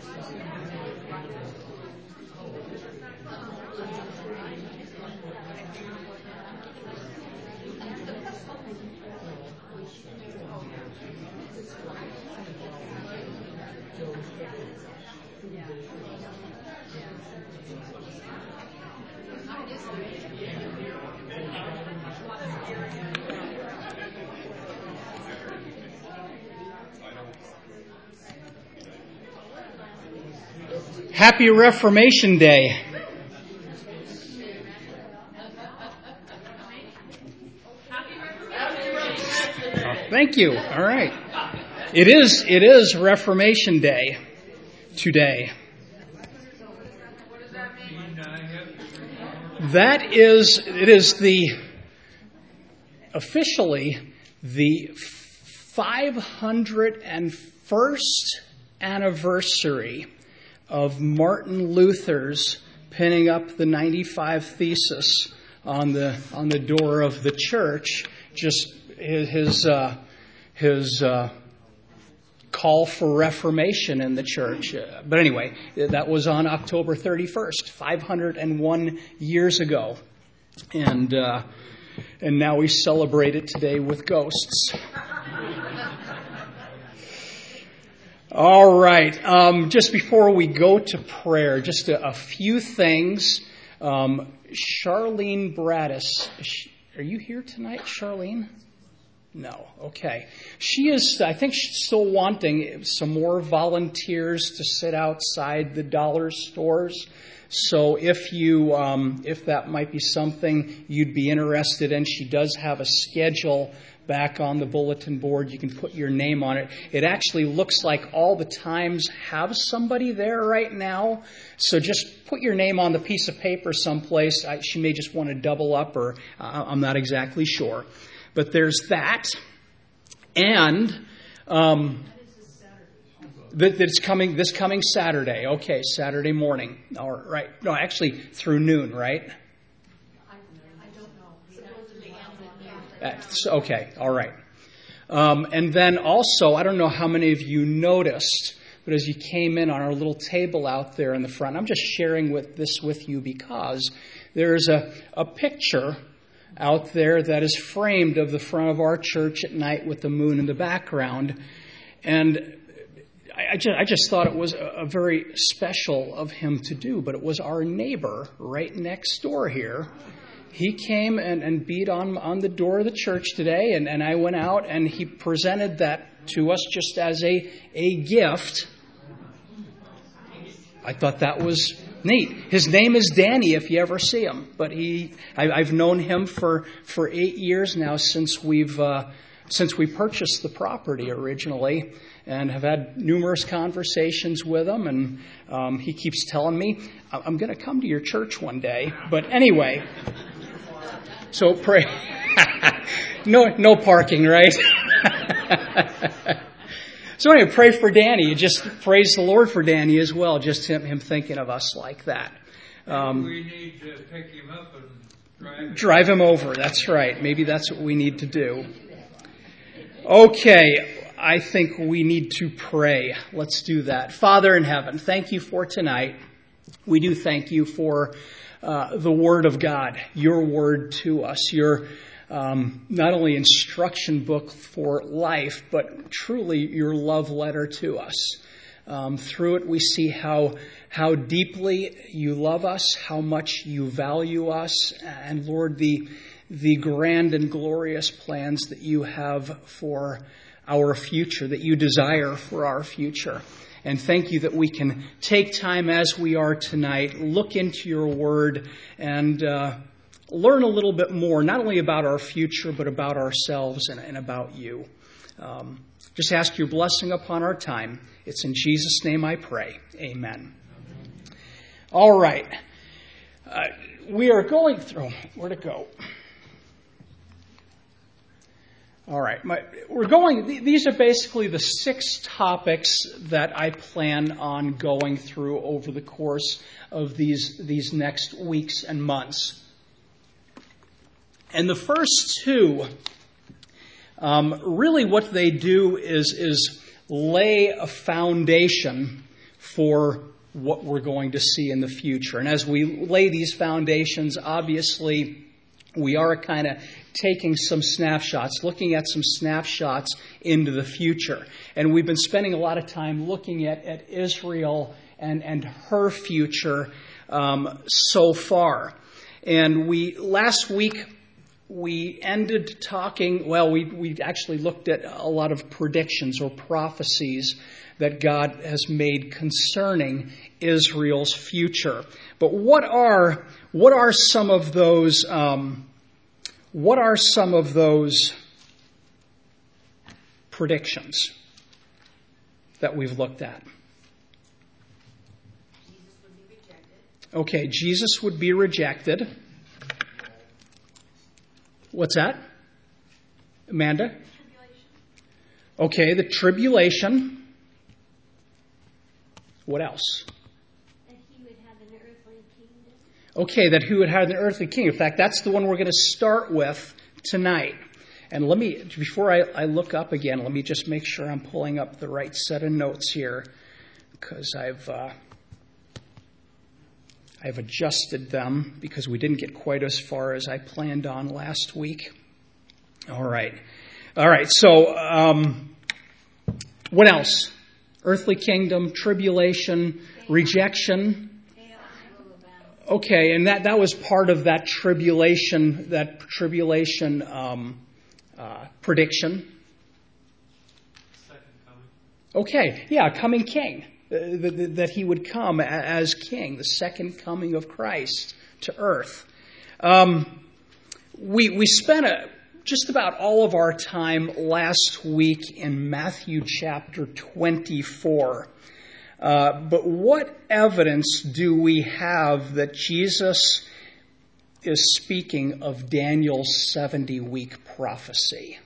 Happy Reformation Day. Thank you. All right. It is Reformation Day today. It is officially the 501st anniversary of Martin Luther's pinning up the 95 Thesis on the door of the church. Just his call for reformation in the church. But anyway, that was on October 31st, 501 years ago, and now we celebrate it today with ghosts. All right. Just before we go to prayer, just a few things. Charlene Braddis, are you here tonight, Charlene? No. Okay. She is, I think she's still wanting some more volunteers to sit outside the dollar stores. So if that might be something you'd be interested in, she does have a schedule back on the bulletin board. You can put your name on it. It actually looks like all the times have somebody there right now. So just put your name on the piece of paper someplace. She may just want to double up, or I'm not exactly sure. But there's that. And that's coming this coming Saturday. Okay, Saturday morning. All right. No, actually through noon, right? Okay, all right. And then also, I don't know how many of you noticed, but as you came in on our little table out there in the front, I'm just sharing this with you because there's a picture out there that is framed of the front of our church at night with the moon in the background. And I just thought it was a very special of him to do, but it was our neighbor right next door here. He came and beat on the door of the church today, and I went out and he presented that to us just as a gift. I thought that was neat. His name is Danny if you ever see him, but I've known him for 8 years now since we purchased the property originally, and have had numerous conversations with him, and he keeps telling me, I'm going to come to your church one day. But anyway, so pray. No parking, right? So anyway, pray for Danny. Just praise the Lord for Danny as well, just him thinking of us like that. We need to pick him up and drive him over. That's right. Maybe that's what we need to do. Okay, I think we need to pray. Let's do that. Father in heaven, thank you for tonight. We do thank you for the Word of God, your Word to us, your not only instruction book for life, but truly your love letter to us. Through it we see how deeply you love us, how much you value us, and Lord, the grand and glorious plans that you have for our future, that you desire for our future. And thank you that we can take time as we are tonight, look into your word, and learn a little bit more, not only about our future, but about ourselves and about you. Just ask your blessing upon our time. It's in Jesus' name I pray. Amen. All right. We are going through... Where'd it go? All right. These are basically the 6 topics that I plan on going through over the course of these next weeks and months. And the first 2, really what they do is lay a foundation for what we're going to see in the future. And as we lay these foundations, obviously, we are kind of taking some snapshots, looking at some snapshots into the future. And we've been spending a lot of time looking at Israel and her future so far. And last week, we ended talking, we actually looked at a lot of predictions or prophecies that God has made concerning Israel's future. But what are some of those predictions that we've looked at? Jesus would be rejected. Okay, Jesus would be rejected. What's that? Amanda? Tribulation. Okay, the tribulation. What else? That he would have an earthly kingdom. Okay, that who would have an earthly king. In fact, that's the one we're going to start with tonight. And before I look up again, let me just make sure I'm pulling up the right set of notes here, because I've adjusted them because we didn't get quite as far as I planned on last week. All right. So, what else? Earthly kingdom, tribulation, rejection. Okay, and that was part of that tribulation prediction. Second coming. Okay, yeah, coming king. That he would come as king, the second coming of Christ to earth. We spent just about all of our time last week in Matthew chapter 24. But what evidence do we have that Jesus is speaking of Daniel's 70-week prophecy?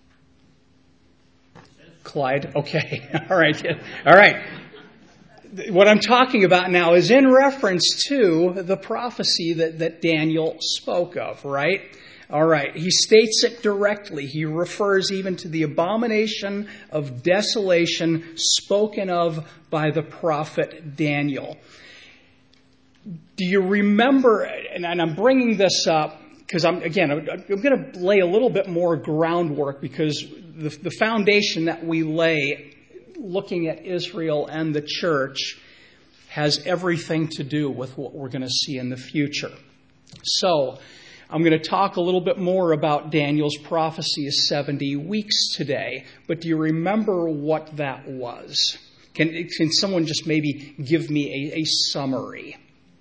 Clyde? Okay. All right. What I'm talking about now is in reference to the prophecy that Daniel spoke of, right? All right. He states it directly. He refers even to the abomination of desolation spoken of by the prophet Daniel. Do you remember, and I'm bringing this up because I'm going to lay a little bit more groundwork, because the foundation that we lay looking at Israel and the church has everything to do with what we're going to see in the future. So, I'm going to talk a little bit more about Daniel's prophecy of 70 weeks today, but do you remember what that was? Can someone just maybe give me a summary?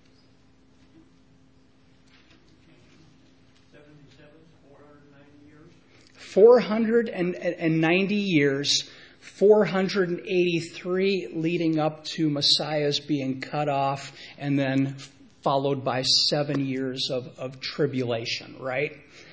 490 years, 483 leading up to Messiah's being cut off, and then followed by 7 years of tribulation, right?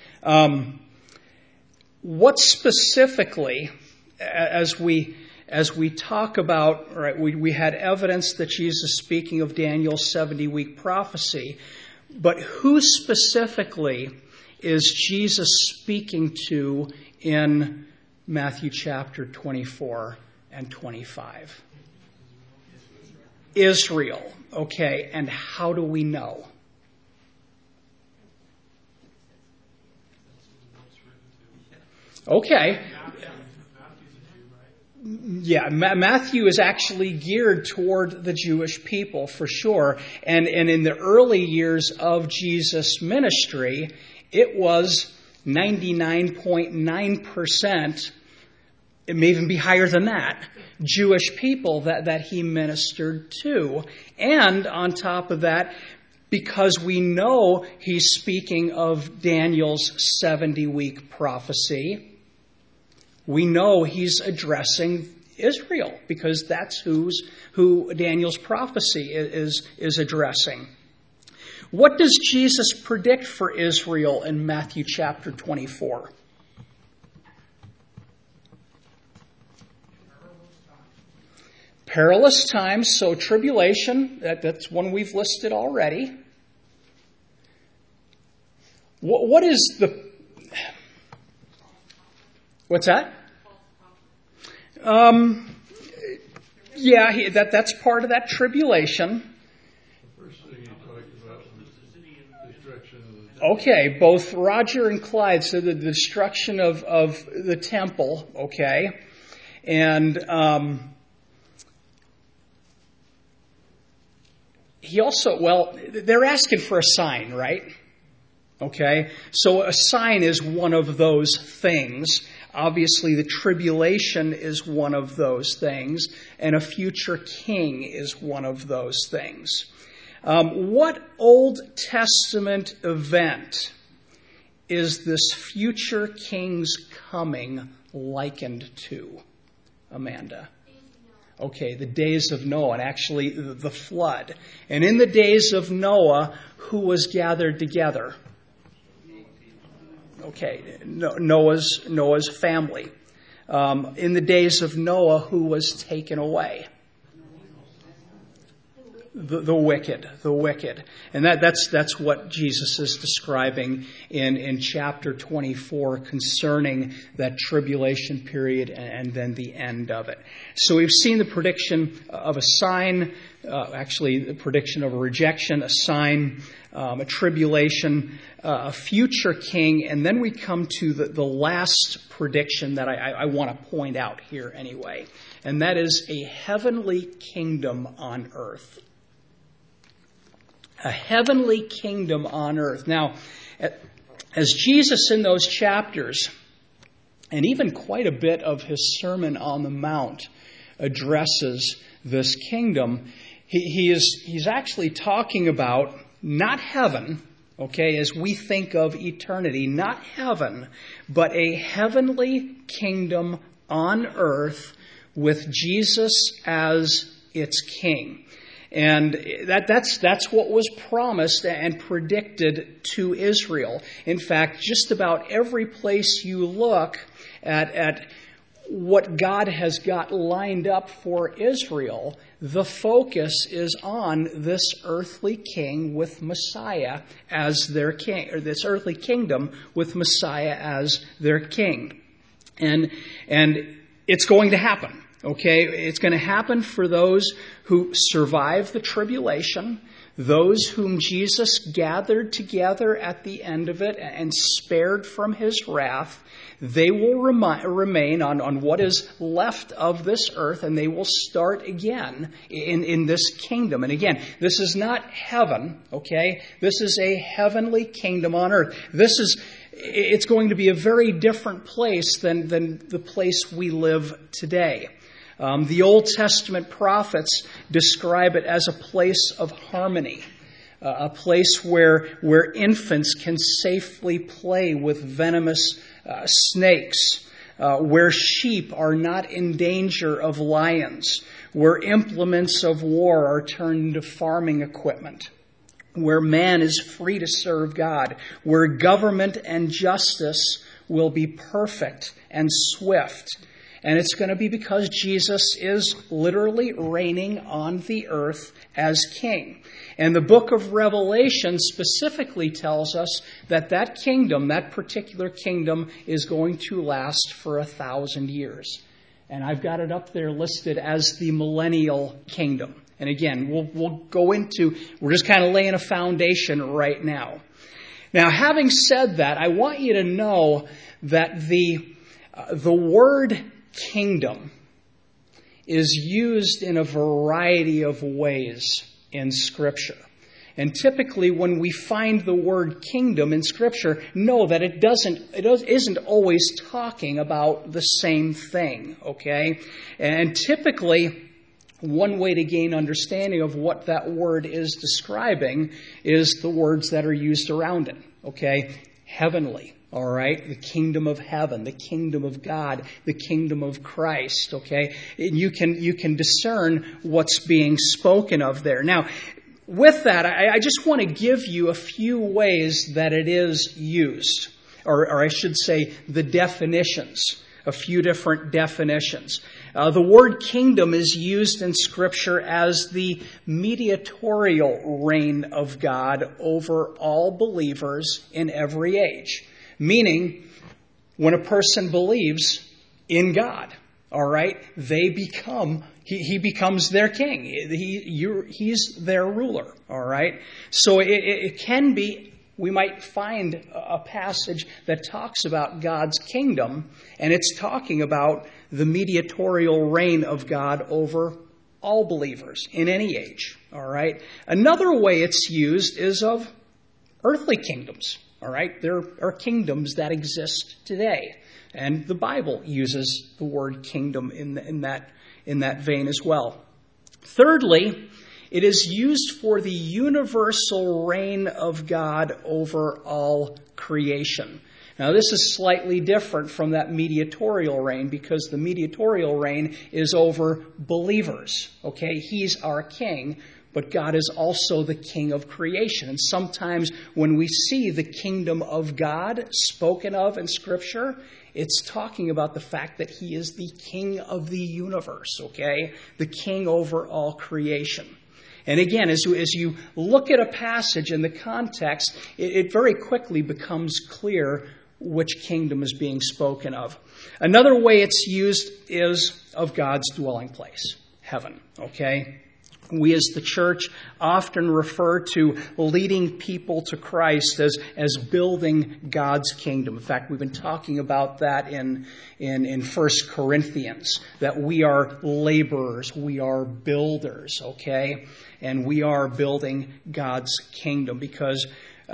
What specifically, as we talk about, right, we had evidence that Jesus is speaking of Daniel's 70-week prophecy, but who specifically is Jesus speaking to in Matthew chapter 24 and 25? Israel. Okay, and how do we know? Okay. Yeah, Matthew is actually geared toward the Jewish people for sure. And in the early years of Jesus' ministry, it was 99.9%, it may even be higher than that, Jewish people that he ministered to. And on top of that, because we know he's speaking of Daniel's 70-week prophecy, we know he's addressing Israel, because that's who Daniel's prophecy is addressing. What does Jesus predict for Israel in Matthew chapter 24? Perilous times, so tribulation, that's one we've listed already. What is the... What's that? Yeah, that's part of that tribulation. The first thing he talked about was the destruction of the Okay, both Roger and Clyde said the destruction of the temple, okay? And he also, they're asking for a sign, right? Okay, so a sign is one of those things. Obviously, the tribulation is one of those things, and a future king is one of those things. What Old Testament event is this future king's coming likened to, Amanda? Okay, the days of Noah, and actually the flood. And in the days of Noah, who was gathered together? Okay, Noah's family. In the days of Noah, who was taken away? The wicked. And that's what Jesus is describing in chapter 24 concerning that tribulation period and then the end of it. So we've seen the prediction of a sign, actually the prediction of a rejection, a sign, a tribulation, a future king, and then we come to the last prediction that I want to point out here anyway, and that is a heavenly kingdom on earth. A heavenly kingdom on earth. Now, as Jesus in those chapters, and even quite a bit of his Sermon on the Mount addresses this kingdom, he's actually talking about not heaven, okay, as we think of eternity, not heaven, but a heavenly kingdom on earth with Jesus as its king. And that's what was promised and predicted to Israel. In fact, just about every place you look at what God has got lined up for Israel, the focus is on this earthly king with Messiah as their king, or this earthly kingdom with Messiah as their king. And it's going to happen. Okay, it's going to happen for those who survive the tribulation, those whom Jesus gathered together at the end of it and spared from his wrath. They will remain on what is left of this earth, and they will start again in this kingdom. And again, this is not heaven, okay? This is a heavenly kingdom on earth. It's going to be a very different place than the place we live today. The Old Testament prophets describe it as a place of harmony, a place where infants can safely play with venomous snakes, where sheep are not in danger of lions, where implements of war are turned into farming equipment, where man is free to serve God, where government and justice will be perfect and swift. And it's going to be because Jesus is literally reigning on the earth as king. And the book of Revelation specifically tells us that kingdom, that particular kingdom, is going to last for 1,000 years. And I've got it up there listed as the millennial kingdom. And again, we'll go into, we're just kind of laying a foundation right now. Now, having said that, I want you to know that the word kingdom is used in a variety of ways in Scripture. And typically when we find the word kingdom in Scripture, know that it isn't always talking about the same thing, okay? And typically, one way to gain understanding of what that word is describing is the words that are used around it, okay? Heavenly. All right, the kingdom of heaven, the kingdom of God, the kingdom of Christ, okay? And you can discern what's being spoken of there. Now, with that, I just want to give you a few ways that it is used, or I should say the definitions, a few different definitions. The word kingdom is used in Scripture as the mediatorial reign of God over all believers in every age. Meaning, when a person believes in God, All right, he becomes their king. He's their ruler. All right, so it can be. We might find a passage that talks about God's kingdom, and it's talking about the mediatorial reign of God over all believers in any age. All right. Another way it's used is of earthly kingdoms. All right, there are kingdoms that exist today. And the Bible uses the word kingdom in that vein as well. Thirdly, it is used for the universal reign of God over all creation. Now, this is slightly different from that mediatorial reign because the mediatorial reign is over believers. Okay, He's our king, but God is also the king of creation. And sometimes when we see the kingdom of God spoken of in Scripture, it's talking about the fact that He is the king of the universe, okay? The king over all creation. And again, as you look at a passage in the context, it very quickly becomes clear which kingdom is being spoken of. Another way it's used is of God's dwelling place, heaven, okay? We as the church often refer to leading people to Christ as building God's kingdom. In fact, we've been talking about that in 1 Corinthians, that we are laborers, we are builders, okay? And we are building God's kingdom because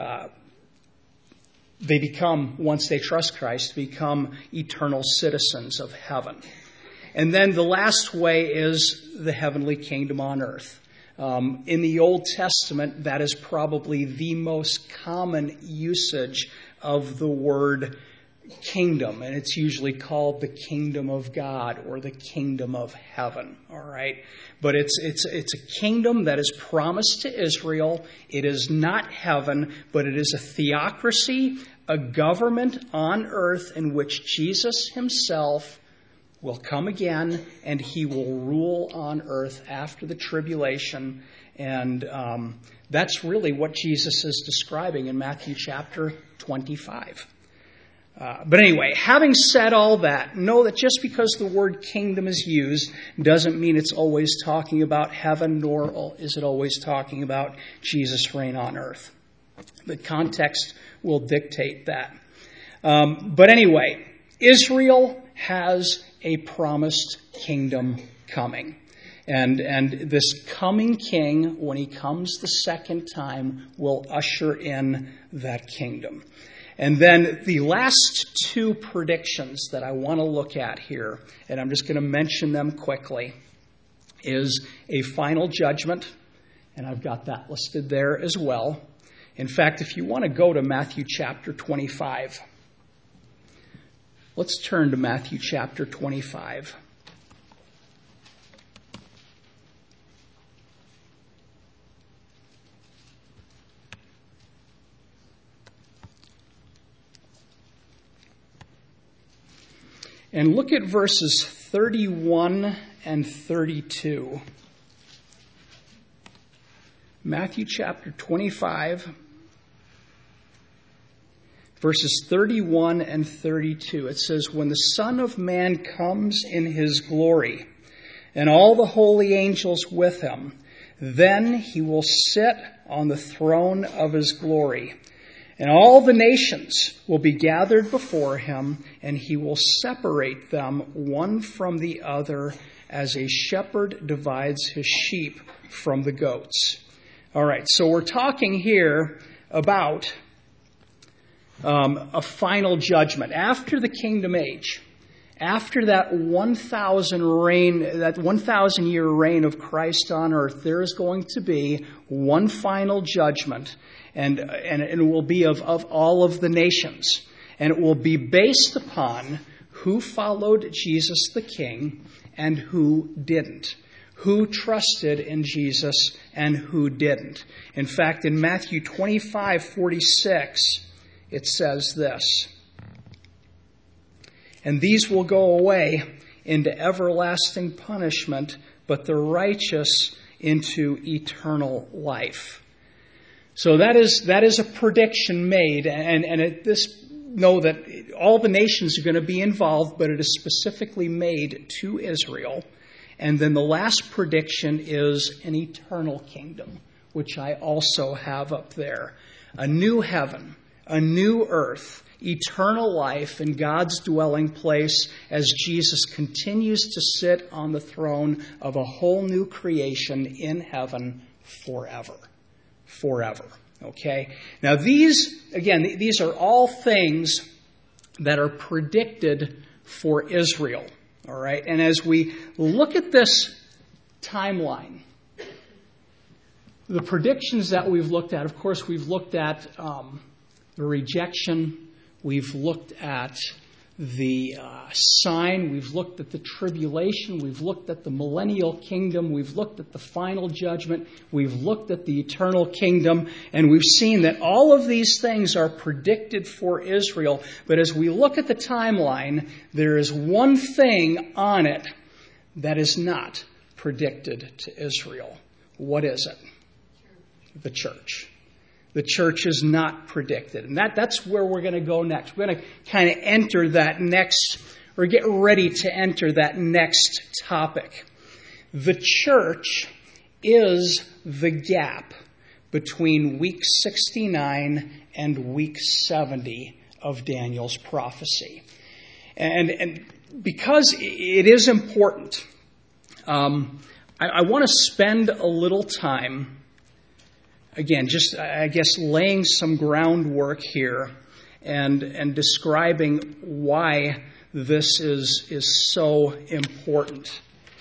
they become, once they trust Christ, become eternal citizens of heaven. And then the last way is the heavenly kingdom on earth. In the Old Testament, that is probably the most common usage of the word kingdom. And it's usually called the kingdom of God or the kingdom of heaven. All right. But it's a kingdom that is promised to Israel. It is not heaven, but it is a theocracy, a government on earth in which Jesus Himself will come again, and He will rule on earth after the tribulation. And that's really what Jesus is describing in Matthew chapter 25. But anyway, having said all that, know that just because the word kingdom is used doesn't mean it's always talking about heaven, nor is it always talking about Jesus' reign on earth. The context will dictate that. But anyway, Israel has a promised kingdom coming. And this coming king, when he comes the second time, will usher in that kingdom. And then the last two predictions that I want to look at here, and I'm just going to mention them quickly, is a final judgment, and I've got that listed there as well. In fact, if you want to go to Matthew chapter 25, let's turn to Matthew chapter 25. And look at verses 31 and 32. Matthew chapter 25, verses 31 and 32. It says, "When the Son of Man comes in His glory, and all the holy angels with Him, then He will sit on the throne of His glory. And all the nations will be gathered before Him, and He will separate them one from the other as a shepherd divides his sheep from the goats." All right, so we're talking here about a final judgment. After the kingdom age, after that 1,000-year reign of Christ on earth, there is going to be one final judgment, and it will be of all of the nations. And it will be based upon who followed Jesus the King and who didn't. Who trusted in Jesus and who didn't. In fact, in Matthew 25:46, it says this, "And these will go away into everlasting punishment, but the righteous into eternal life." So that is a prediction made, and this know that all the nations are going to be involved, but it is specifically made to Israel. And then the last prediction is an eternal kingdom, which I also have up there. A new heaven, a new earth, eternal life in God's dwelling place as Jesus continues to sit on the throne of a whole new creation in heaven forever. Forever. Okay? Now these are all things that are predicted for Israel. All right? And as we look at this timeline, the predictions that we've looked at, of course, we've looked at the rejection, we've looked at the sign, we've looked at the tribulation, we've looked at the millennial kingdom, we've looked at the final judgment, we've looked at the eternal kingdom, and we've seen that all of these things are predicted for Israel. But as we look at the timeline, there is one thing on it that is not predicted to Israel. What is it? The church. The church is not predicted. And that's where we're going to go next. We're going to kind of enter that next, or get ready to enter that next topic. The church is the gap between week 69 and week 70 of Daniel's prophecy. And because it is important, I want to spend a little time, again, just, I guess, laying some groundwork here and describing why this is so important.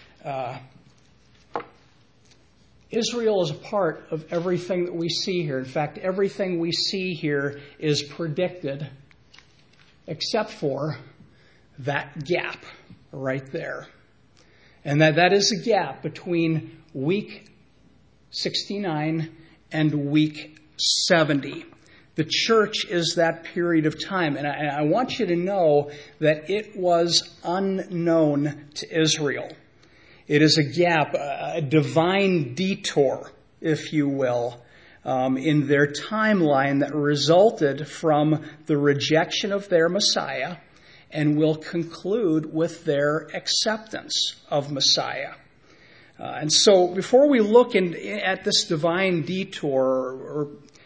Israel is a part of everything that we see here. In fact, everything we see here is predicted except for that gap right there. And that is a gap between week 69 and week 70. The church is that period of time. And I want you to know that it was unknown to Israel. It is a gap, a divine detour, if you will, in their timeline that resulted from the rejection of their Messiah and will conclude with their acceptance of Messiah. And so before we look at this divine detour or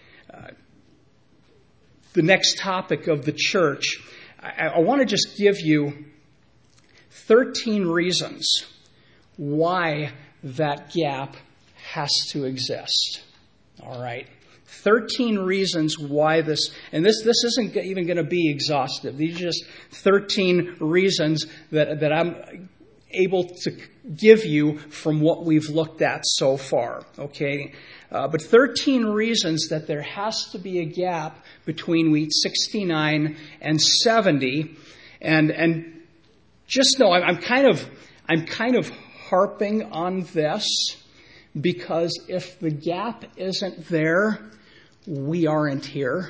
the next topic of the church, I want to just give you 13 reasons why that gap has to exist. All right? 13 reasons why this, and this isn't even going to be exhaustive. These are just 13 reasons that I'm able to give you from what we've looked at so far, okay? But 13 reasons that there has to be a gap between week 69 and 70, and just know I'm kind of harping on this because if the gap isn't there, we aren't here.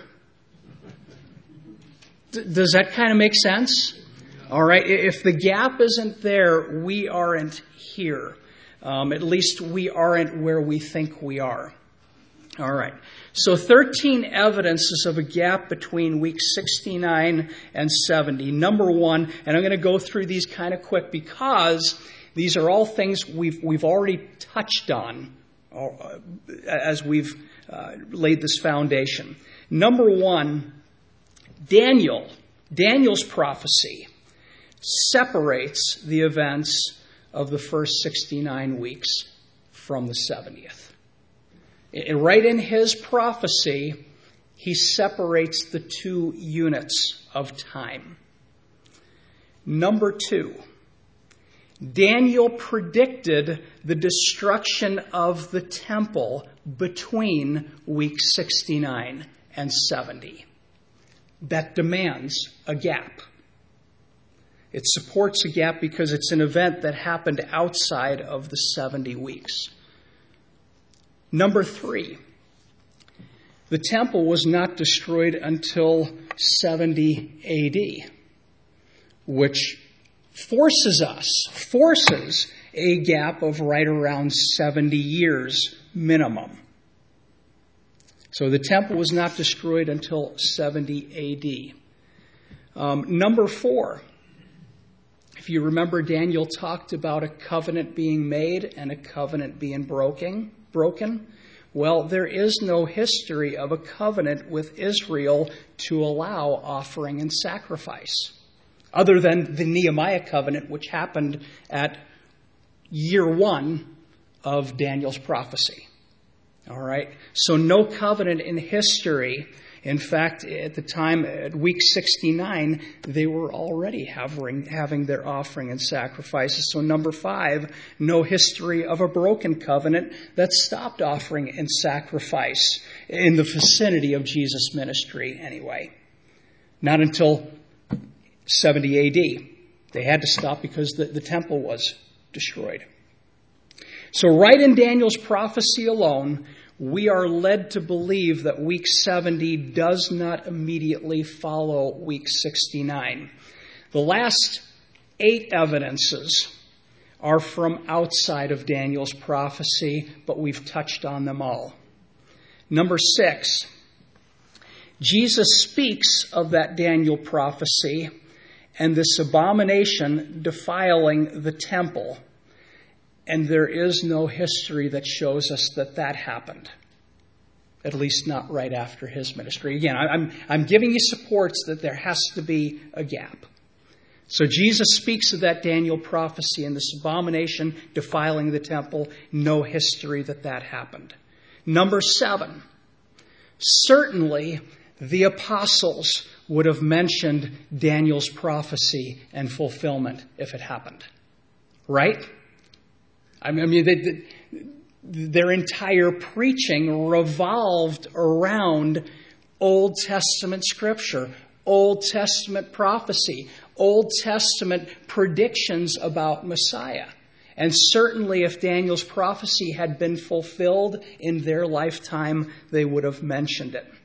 Does that kind of make sense? All right, if the gap isn't there, we aren't here. At least we aren't where we think we are. All right, so 13 evidences of a gap between week 69 and 70. Number one, and I'm going to go through these kind of quick because these are all things we've already touched on as we've laid this foundation. Number one, Daniel's prophecy separates the events of the first 69 weeks from the 70th. Right in his prophecy, he separates the two units of time. Number two, Daniel predicted the destruction of the temple between week 69 and 70. That demands a gap. It supports a gap because it's an event that happened outside of the 70 weeks. Number three, the temple was not destroyed until 70 AD, which forces a gap of right around 70 years minimum. So the temple was not destroyed until 70 AD. Number 4, if you remember, Daniel talked about a covenant being made and a covenant being broken. Well, there is no history of a covenant with Israel to allow offering and sacrifice, other than the Nehemiah covenant, which happened at year 1 of Daniel's prophecy. All right? So no covenant in history. In fact, at the time, at week 69, they were already having their offering and sacrifices. So number 5, no history of a broken covenant that stopped offering and sacrifice in the vicinity of Jesus' ministry anyway. Not until 70 AD. They had to stop because the temple was destroyed. So right in Daniel's prophecy alone, we are led to believe that week 70 does not immediately follow week 69. The last 8 evidences are from outside of Daniel's prophecy, but we've touched on them all. Number 6, Jesus speaks of that Daniel prophecy and this abomination defiling the temple. And there is no history that shows us that happened, at least not right after his ministry. Again, I'm giving you supports that there has to be a gap. So Jesus speaks of that Daniel prophecy and this abomination defiling the temple. No history that happened. Number 7, certainly the apostles would have mentioned Daniel's prophecy and fulfillment if it happened. Right? I mean, their entire preaching revolved around Old Testament scripture, Old Testament prophecy, Old Testament predictions about Messiah. And certainly if Daniel's prophecy had been fulfilled in their lifetime, they would have mentioned it.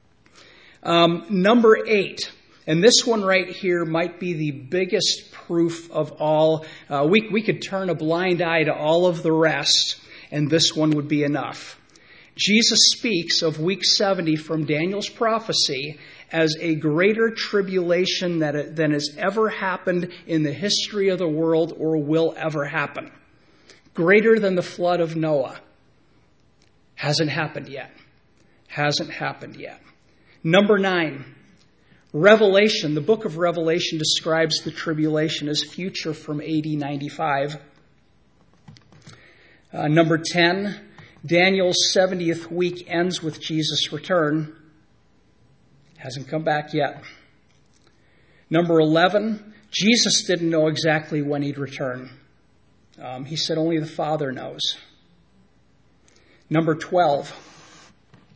Number 8. And this one right here might be the biggest proof of all. We could turn a blind eye to all of the rest, and this one would be enough. Jesus speaks of week 70 from Daniel's prophecy as a greater tribulation than has ever happened in the history of the world or will ever happen. Greater than the flood of Noah. Hasn't happened yet. Hasn't happened yet. Number 9. Revelation, the book of Revelation describes the tribulation as future from AD 95. Number 10, Daniel's 70th week ends with Jesus' return. Hasn't come back yet. Number 11, Jesus didn't know exactly when he'd return. He said only the Father knows. Number 12,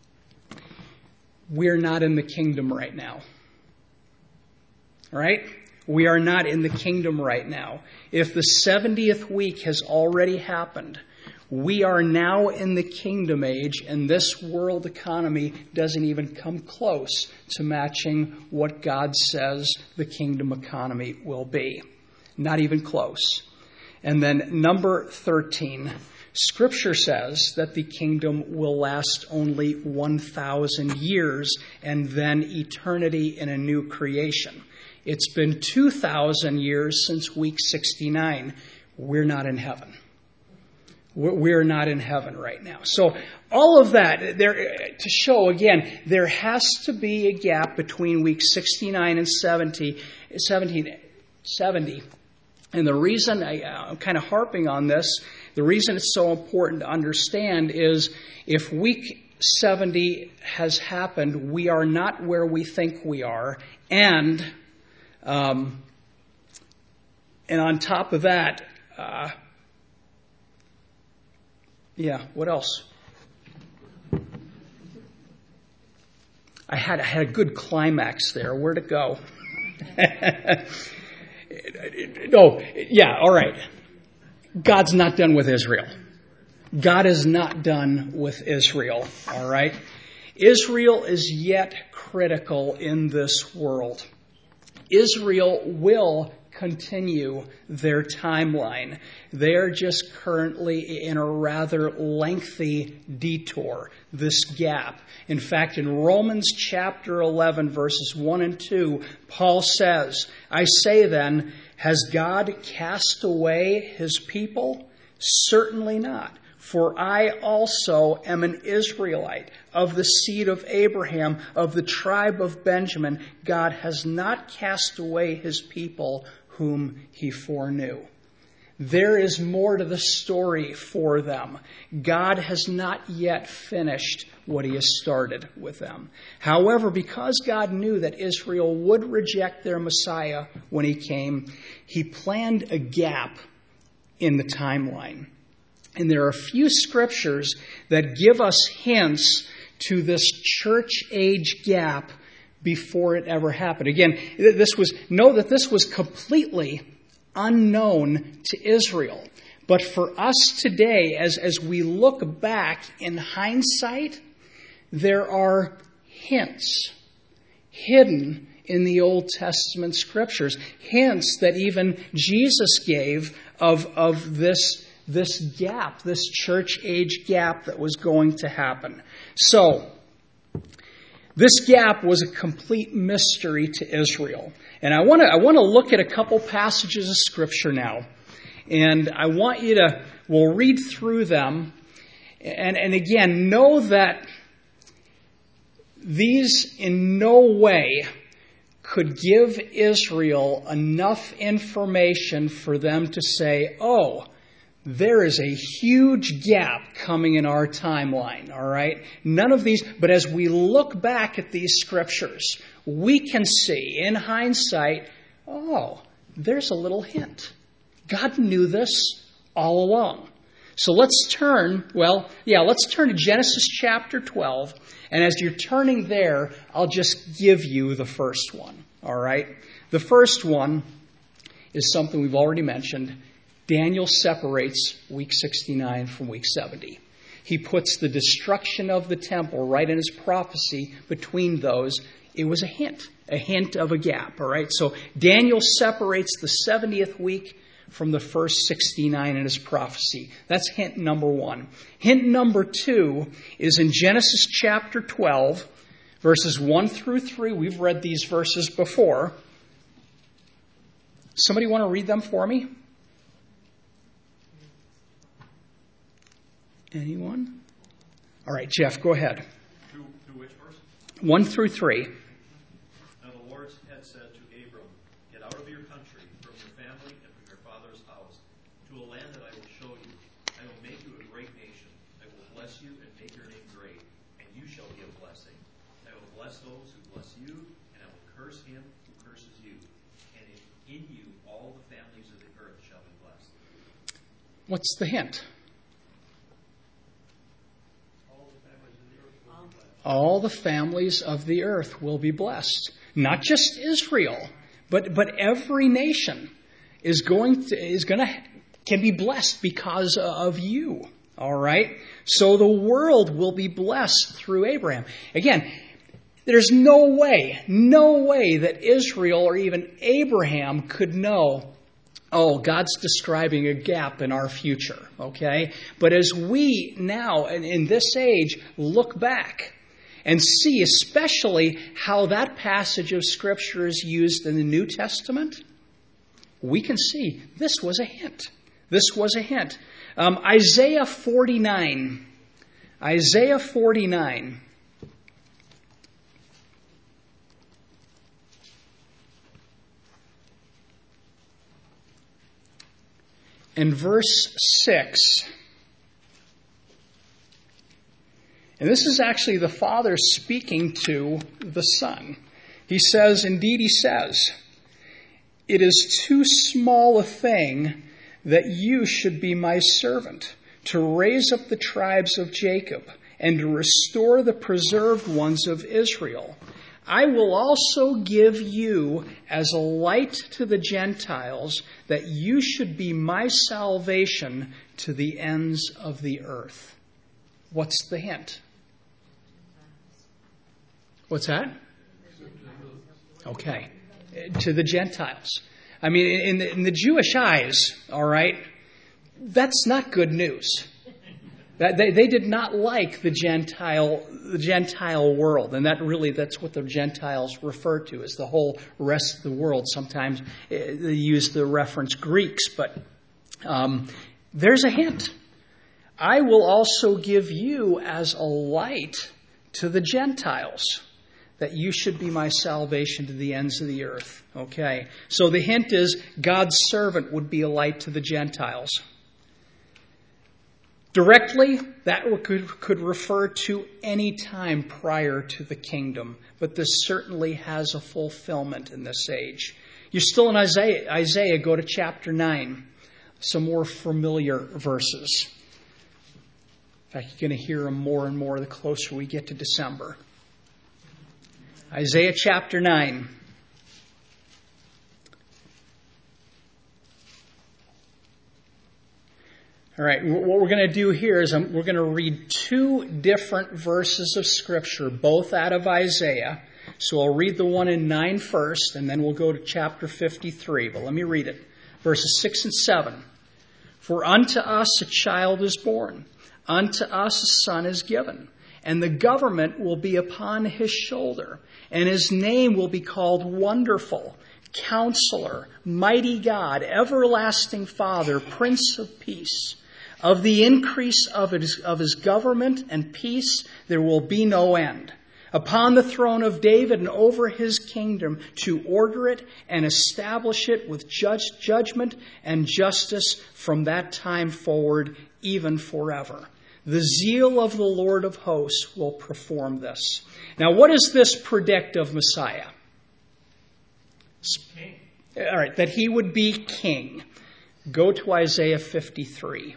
we're not in the kingdom right now. All right? We are not in the kingdom right now. If the 70th week has already happened, we are now in the kingdom age, and this world economy doesn't even come close to matching what God says the kingdom economy will be. Not even close. And then number 13, Scripture says that the kingdom will last only 1,000 years and then eternity in a new creation. It's been 2,000 years since week 69. We're not in heaven. We're not in heaven right now. So all of that, there to show, again, there has to be a gap between week 69 and 70. And the reason I'm kind of harping on this, the reason it's so important to understand is if week 70 has happened, we are not where we think we are. And on top of that, what else? I had a good climax there. Where'd it go? All right. God's not done with Israel. God is not done with Israel, all right? Israel is yet critical in this world. Israel will continue their timeline. They are just currently in a rather lengthy detour, this gap. In fact, in Romans chapter 11, verses 1 and 2, Paul says, I say then, has God cast away his people? Certainly not. For I also am an Israelite, of the seed of Abraham, of the tribe of Benjamin. God has not cast away his people whom he foreknew. There is more to the story for them. God has not yet finished what he has started with them. However, because God knew that Israel would reject their Messiah when he came, he planned a gap in the timeline. And there are a few scriptures that give us hints to this church age gap before it ever happened. Again, know that this was completely unknown to Israel. But for us today, as we look back in hindsight, there are hints hidden in the Old Testament scriptures. Hints that even Jesus gave of this gap, this church age gap that was going to happen. So, this gap was a complete mystery to Israel. And I want to look at a couple passages of Scripture now. And I want you to, we'll read through them. And again, know that these in no way could give Israel enough information for them to say, oh, there is a huge gap coming in our timeline, all right? None of these, but as we look back at these scriptures, we can see in hindsight, oh, there's a little hint. God knew this all along. So let's turn to Genesis chapter 12. And as you're turning there, I'll just give you the first one, all right? The first one is something we've already mentioned. Daniel separates week 69 from week 70. He puts the destruction of the temple right in his prophecy between those. It was a hint of a gap, all right? So Daniel separates the 70th week from the first 69 in his prophecy. That's hint number one. Hint number two is in Genesis chapter 12, verses 1 through 3. We've read these verses before. Somebody want to read them for me? Anyone? All right, Jeff, go ahead. To which verse? 1 through 3. Now the Lord had said to Abram, get out of your country, from your family, and from your father's house, to a land that I will show you. I will make you a great nation. I will bless you and make your name great, and you shall be a blessing. I will bless those who bless you, and I will curse him who curses you. And in you all the families of the earth shall be blessed. What's the hint? All the families of the earth will be blessed. Not just Israel, but every nation can be blessed because of you. All right? So the world will be blessed through Abraham. Again, there's no way that Israel or even Abraham could know, oh, God's describing a gap in our future, okay? But as we now, in this age, look back and see especially how that passage of Scripture is used in the New Testament, we can see this was a hint. This was a hint. Isaiah 49. Isaiah 49. In verse 6, and this is actually the Father speaking to the Son. He says, indeed he says, it is too small a thing that you should be my servant, to raise up the tribes of Jacob, and to restore the preserved ones of Israel. I will also give you as a light to the Gentiles, that you should be my salvation to the ends of the earth. What's the hint? What's that? Okay. To the Gentiles. I mean, in the Jewish eyes, all right, that's not good news. They did not like the Gentile world, and that's what the Gentiles refer to as the whole rest of the world. Sometimes they use the reference Greeks, but there's a hint. I will also give you as a light to the Gentiles, that you should be my salvation to the ends of the earth. Okay, so the hint is God's servant would be a light to the Gentiles. Directly, that could refer to any time prior to the kingdom, but this certainly has a fulfillment in this age. You're still in Isaiah, go to chapter 9, some more familiar verses. In fact, you're going to hear them more and more the closer we get to December. Isaiah chapter 9. All right, what we're going to do here is we're going to read two different verses of Scripture, both out of Isaiah. So I'll read the one in 9 first, and then we'll go to chapter 53. But let me read it. Verses 6 and 7. For unto us a child is born, unto us a son is given, and the government will be upon his shoulder, and his name will be called Wonderful, Counselor, Mighty God, Everlasting Father, Prince of Peace. Of the increase of his government and peace there will be no end. Upon the throne of David and over his kingdom, to order it and establish it with judgment and justice from that time forward, even forever. The zeal of the Lord of hosts will perform this. Now, what does this predict of Messiah? King. All right, that he would be king. Go to Isaiah 53.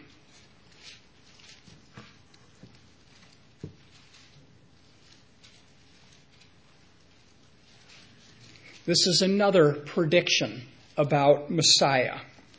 This is another prediction about Messiah.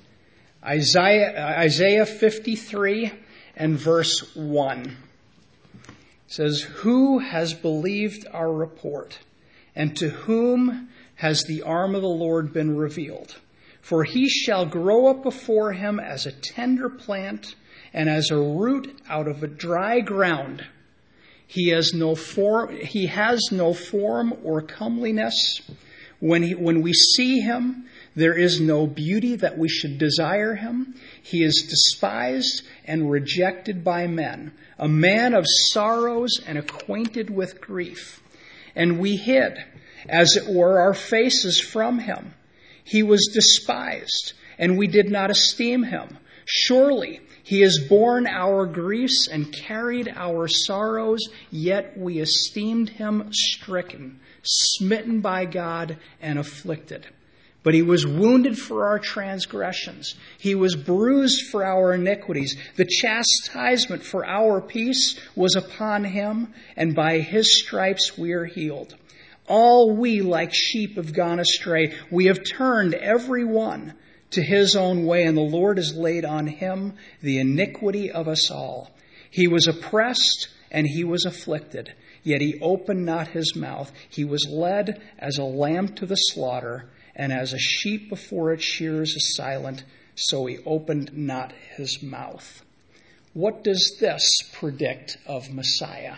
Isaiah 53 and verse 1 says, Who has believed our report, and to whom has the arm of the Lord been revealed? For he shall grow up before him as a tender plant, and as a root out of a dry ground. He has no form or comeliness. When we see him, there is no beauty that we should desire him. He is despised and rejected by men, a man of sorrows and acquainted with grief. And we hid, as it were, our faces from him. He was despised, and we did not esteem him. Surely he has borne our griefs and carried our sorrows, yet we esteemed him stricken, smitten by God, and afflicted. But he was wounded for our transgressions. He was bruised for our iniquities. The chastisement for our peace was upon him, and by his stripes we are healed. All we like sheep have gone astray. We have turned every one to his own way, and the Lord has laid on him the iniquity of us all. He was oppressed and he was afflicted, yet he opened not his mouth. He was led as a lamb to the slaughter, and as a sheep before its shearers is silent, so he opened not his mouth. What does this predict of Messiah?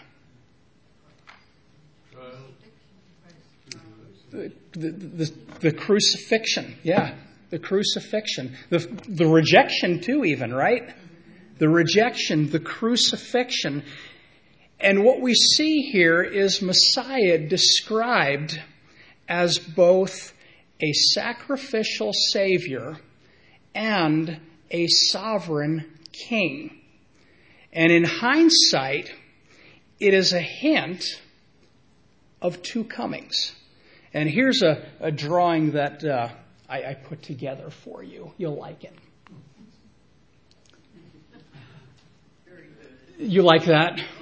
The crucifixion, yeah. The crucifixion. The rejection too even, right? The rejection, the crucifixion. And what we see here is Messiah described as both a sacrificial Savior and a sovereign King. And in hindsight, it is a hint of two comings. And here's a drawing that I put together for you. You'll like it. You like that? Did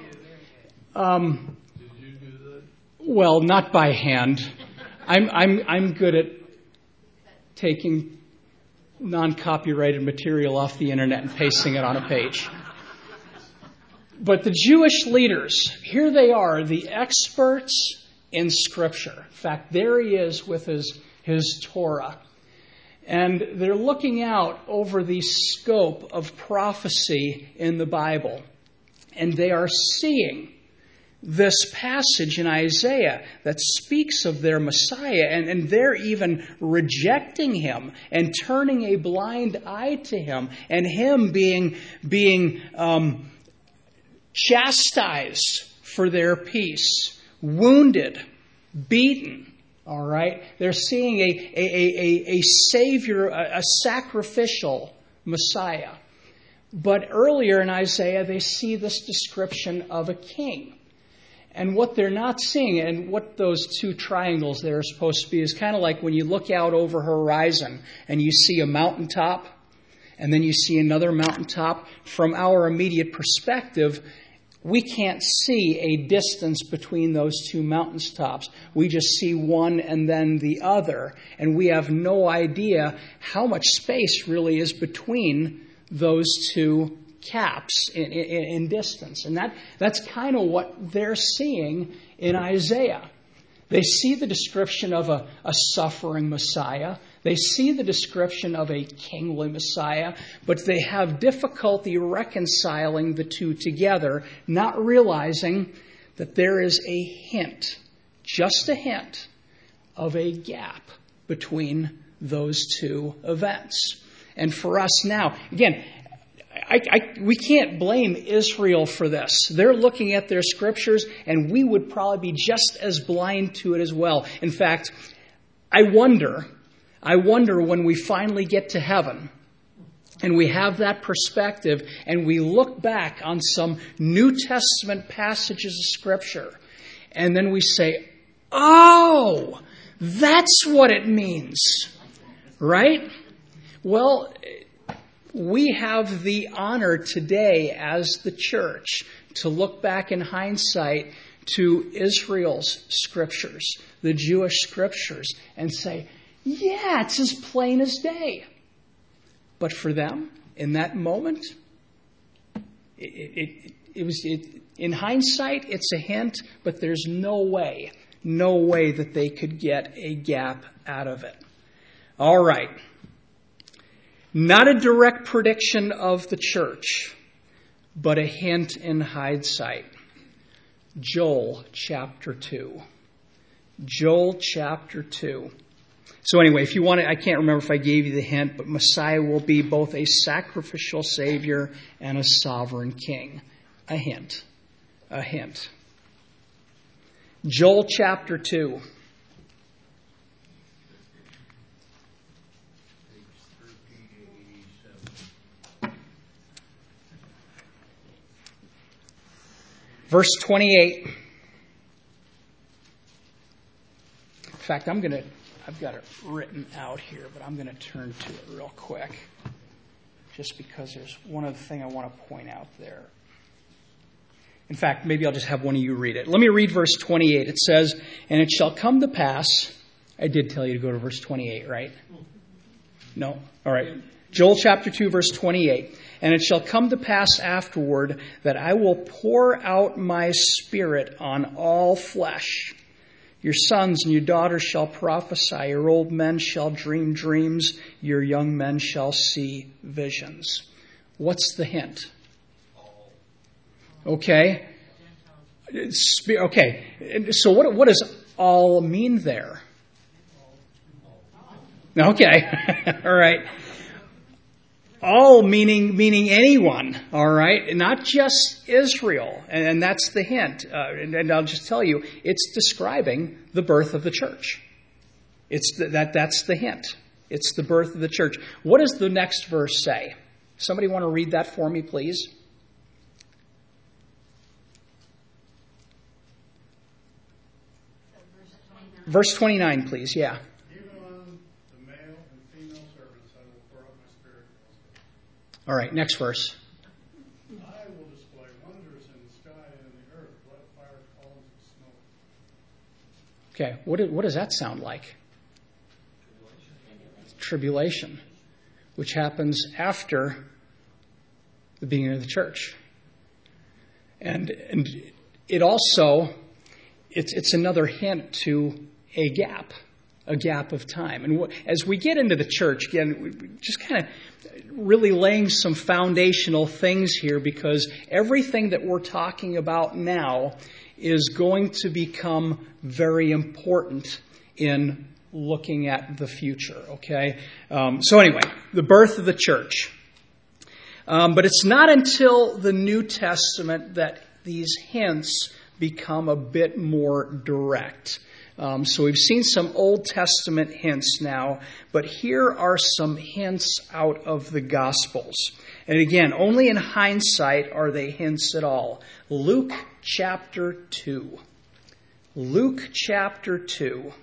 you do that? Well, not by hand. I'm good at taking non-copyrighted material off the internet and pasting it on a page. But the Jewish leaders, here they are, the experts in Scripture. In fact, there he is with his Torah. And they're looking out over the scope of prophecy in the Bible. And they are seeing this passage in Isaiah that speaks of their Messiah, and they're even rejecting him and turning a blind eye to him, and him being chastised for their peace, wounded, beaten. All right, they're seeing a Savior, a sacrificial Messiah. But earlier in Isaiah, they see this description of a king. And what they're not seeing, and what those two triangles there are supposed to be, is kind of like when you look out over a horizon and you see a mountaintop, and then you see another mountaintop. From our immediate perspective, we can't see a distance between those two mountaintops. We just see one and then the other, and we have no idea how much space really is between those two caps in distance. And that's kind of what they're seeing in Isaiah. They see the description of a suffering Messiah. They see the description of a kingly Messiah, but they have difficulty reconciling the two together, not realizing that there is a hint, just a hint, of a gap between those two events. And for us now, again, we can't blame Israel for this. They're looking at their scriptures, and we would probably be just as blind to it as well. In fact, I wonder when we finally get to heaven, and we have that perspective, and we look back on some New Testament passages of Scripture, and then we say, oh, that's what it means, right? Well, we have the honor today as the church to look back in hindsight to Israel's scriptures, the Jewish scriptures, and say, yeah, it's as plain as day. But for them, in that moment, in hindsight, it's a hint, but there's no way that they could get a gap out of it. All right. Not a direct prediction of the church, but a hint in hindsight. Joel chapter 2. Joel chapter 2. So anyway, if you want to, I can't remember if I gave you the hint, but Messiah will be both a sacrificial Savior and a sovereign King. A hint. A hint. Joel chapter 2. Verse 28. In fact, I've got it written out here, but I'm going to turn to it real quick, just because there's one other thing I want to point out there. In fact, maybe I'll just have one of you read it. Let me read verse 28. It says, "And it shall come to pass," I did tell you to go to verse 28, right? No? All right. Joel chapter 2, verse 28. "And it shall come to pass afterward that I will pour out my Spirit on all flesh. Your sons and your daughters shall prophesy. Your old men shall dream dreams. Your young men shall see visions." What's the hint? Okay. Okay. So what does all mean there? Okay. All right. All meaning anyone, all right? Not just Israel. And that's the hint. And I'll just tell you, it's describing the birth of the church. That's the hint. It's the birth of the church. What does the next verse say? Somebody want to read that for me, please? Verse 29, please. Yeah. All right, next verse. "I will display wonders in the sky and in the earth, blood, fire, columns of smoke." Okay, what does that sound like? Tribulation, which happens after the beginning of the church. And it also, it's another hint to a gap a gap of time. And as we get into the church, again, we just kind of really laying some foundational things here, because everything that we're talking about now is going to become very important in looking at the future, okay? So anyway, the birth of the church. But it's not until the New Testament that these hints become a bit more direct. So we've seen some Old Testament hints now, but here are some hints out of the Gospels. And again, only in hindsight are they hints at all. Luke chapter 2. Luke chapter 2.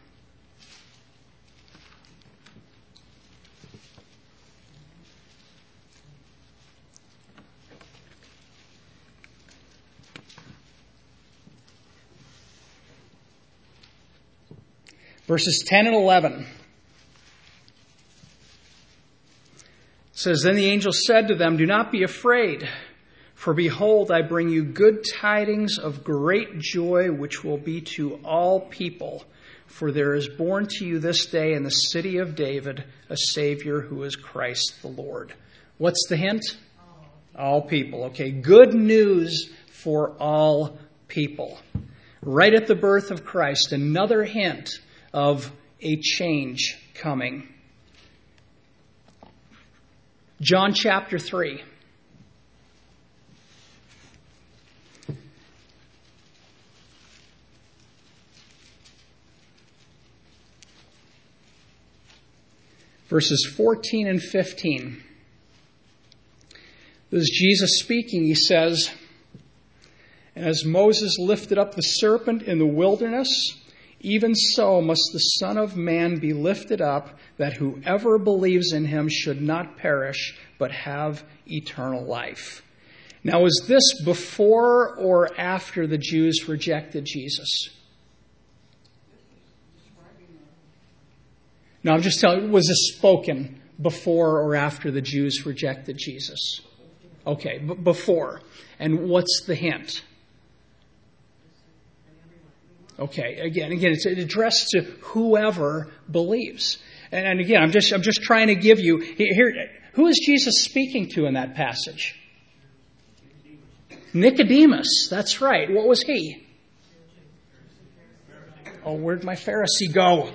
Verses 10 and 11. It says, "Then the angel said to them, 'Do not be afraid, for behold, I bring you good tidings of great joy, which will be to all people. For there is born to you this day in the city of David a Savior who is Christ the Lord.'" What's the hint? All people. Okay, good news for all people. Right at the birth of Christ, another hint of a change coming. John chapter 3. Verses 14 and 15. This is Jesus speaking. He says, "As Moses lifted up the serpent in the wilderness, even so must the Son of Man be lifted up, that whoever believes in him should not perish, but have eternal life." Now, is this before or after the Jews rejected Jesus? No, I'm just telling you, was this spoken before or after the Jews rejected Jesus? Okay, before. And what's the hint? Okay, again, it's addressed to whoever believes. And again, I'm just trying to give you here. Who is Jesus speaking to in that passage? Nicodemus. That's right. What was he? Oh, where'd my Pharisee go?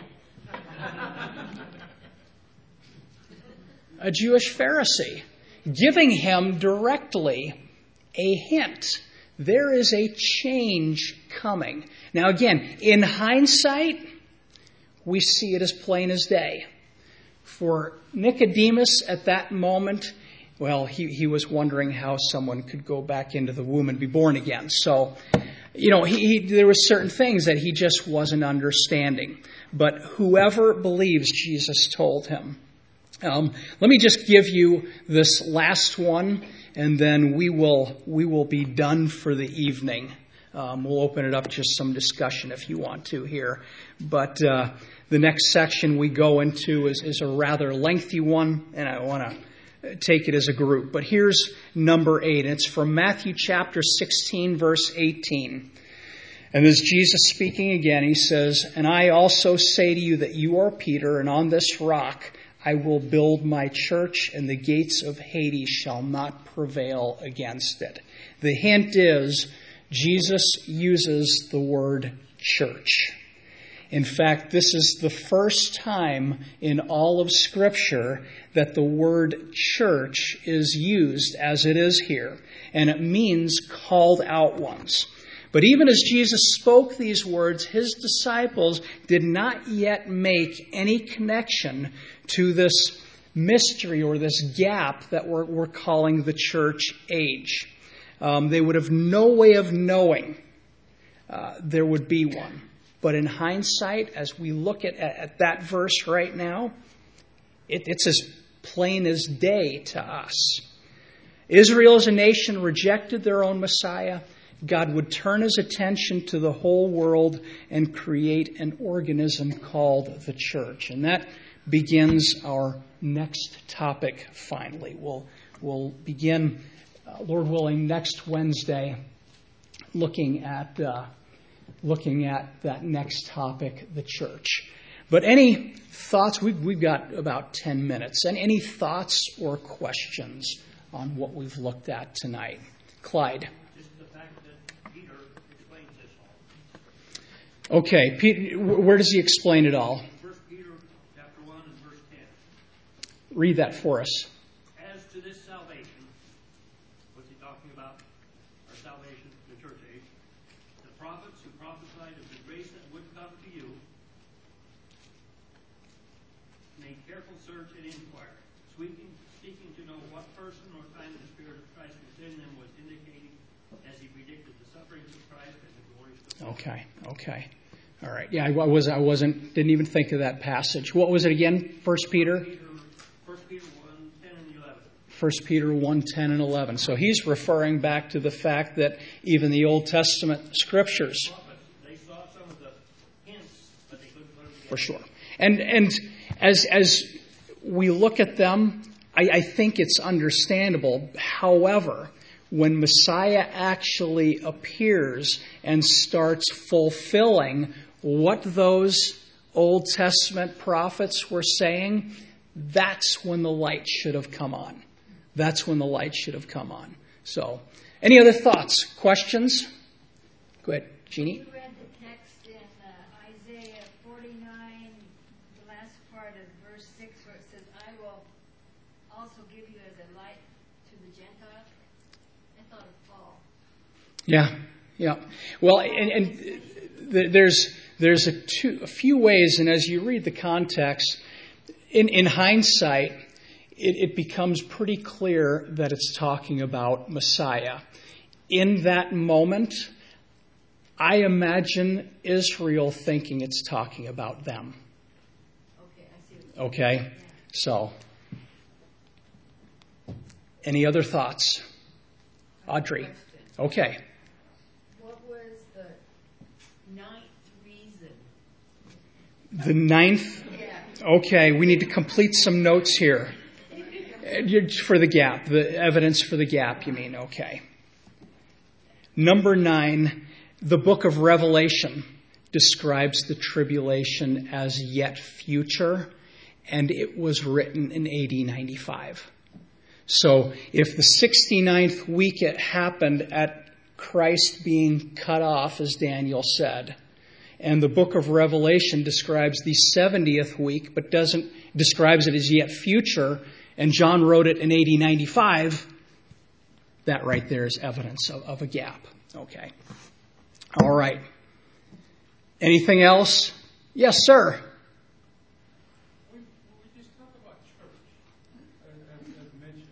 A Jewish Pharisee, giving him directly a hint. There is a change coming. Now again, in hindsight, we see it as plain as day. For Nicodemus at that moment, well, he was wondering how someone could go back into the womb and be born again. So, there were certain things that he just wasn't understanding. But whoever believes, Jesus told him. Let me just give you this last one, and then we will be done for the evening. We'll open it up to some discussion if you want to here. But the next section we go into is a rather lengthy one, and I want to take it as a group. But here's number 8. It's from Matthew chapter 16, verse 18. And this is Jesus speaking again. He says, "And I also say to you that you are Peter, and on this rock I will build my church, and the gates of Hades shall not prevail against it." The hint is Jesus uses the word church. In fact, this is the first time in all of Scripture that the word church is used as it is here, and it means called out ones. But even as Jesus spoke these words, his disciples did not yet make any connection to this mystery or this gap that we're calling the church age. They would have no way of knowing there would be one. But in hindsight, as we look at that verse right now, it's as plain as day to us. Israel as a nation rejected their own Messiah. God would turn his attention to the whole world and create an organism called the church. And that begins our next topic finally. We'll begin, Lord willing, next Wednesday looking at that next topic, the church. But any thoughts? We've got about 10 minutes. And any thoughts or questions on what we've looked at tonight? Clyde. Just the fact that Peter explains this all. Okay, Pete, where does he explain it all? 1 Peter chapter 1 and verse 10. Read that for us. As to this salvation, what's he talking about? Our salvation, the church age. The prophets who prophesied of the grace that would come to you made careful search and inquiry, seeking to know what person or time the Spirit of Christ within them was indicating as he predicted the sufferings of Christ and the glories of God. Okay. All right. Yeah, didn't even think of that passage. What was it again? 1 Peter? 1 Peter 1, 10 and 11. 1 Peter 1, 10 and 11. So he's referring back to the fact that even the Old Testament scriptures, They saw some of the hints, but they couldn't put them together. for sure. And as we look at them, I think it's understandable. However, when Messiah actually appears and starts fulfilling what those Old Testament prophets were saying, that's when the light should have come on. That's when the light should have come on. So, any other thoughts, questions? Go ahead, Jeannie. You read the text in Isaiah 49, the last part of verse 6, where it says, I will also give you as a light to the Gentiles. I thought of Paul. Yeah. Well, and there's a few ways, and as you read the context, in hindsight, it becomes pretty clear that it's talking about Messiah. In that moment, I imagine Israel thinking it's talking about them. Okay, I see what Okay? So, any other thoughts? Audrey. Okay. What was the ninth reason? The ninth. Okay, we need to complete some notes here. For the gap, the evidence for the gap, you mean? Okay. Number 9, the book of Revelation describes the tribulation as yet future, and it was written in AD 95. So if the 69th week it happened at Christ being cut off, as Daniel said, and the book of Revelation describes the 70th week, but describes it as yet future, and John wrote it in AD 95, that right there is evidence of a gap. Okay. All right. Anything else? Yes, sir. When we just talk about church, as mentioned,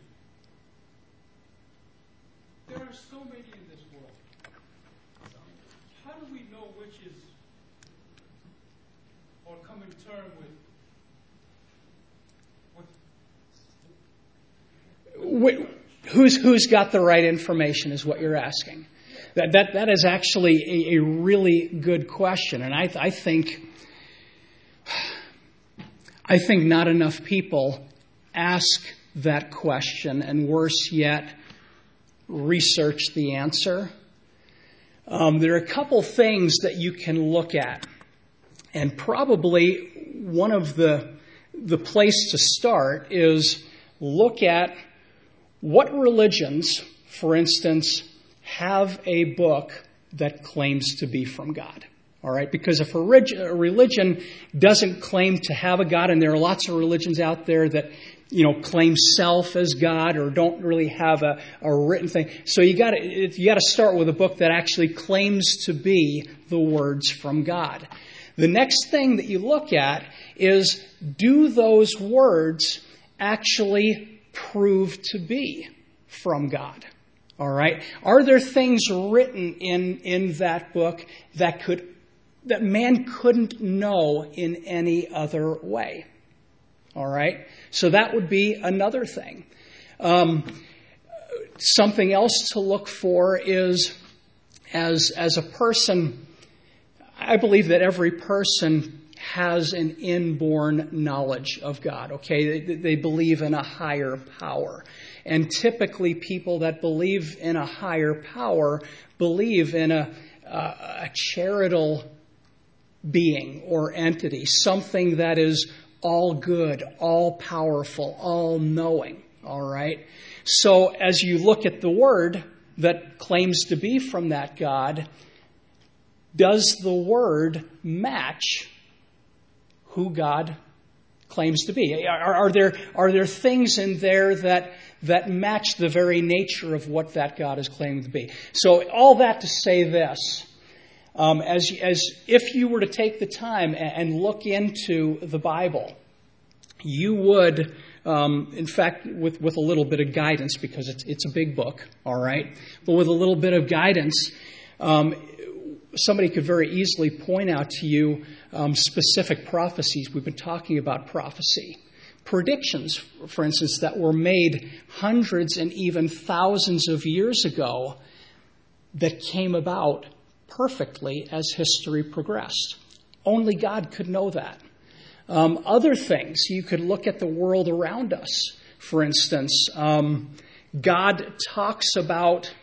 there are so many in this world. How do we know which is, or come in term with Who's got the right information is what you're asking. That is actually a really good question, and I think not enough people ask that question, and worse yet, research the answer. There are a couple things that you can look at, and probably one of the place to start is look at what religions, for instance, have a book that claims to be from God. All right? Because if a religion doesn't claim to have a God, and there are lots of religions out there that, claim self as God or don't really have a written thing. So you got to start with a book that actually claims to be the words from God. The next thing that you look at is, do those words actually prove to be from God? All right? Are there things written in that book that man couldn't know in any other way? All right? So that would be another thing. Something else to look for is, as a person, I believe that every person has an inborn knowledge of God, okay? They believe in a higher power. And typically people that believe in a higher power believe in a charitable being or entity, something that is all good, all powerful, all knowing. All right? So as you look at the Word that claims to be from that God, does the Word match who God claims to be? Are there things in there that match the very nature of what that God is claiming to be? So all that to say this, as if you were to take the time and look into the Bible, you would, in fact, with a little bit of guidance, because it's a big book, all right, but with a little bit of guidance, somebody could very easily point out to you specific prophecies. We've been talking about prophecy. Predictions, for instance, that were made hundreds and even thousands of years ago that came about perfectly as history progressed. Only God could know that. Other things, you could look at the world around us. For instance, God talks about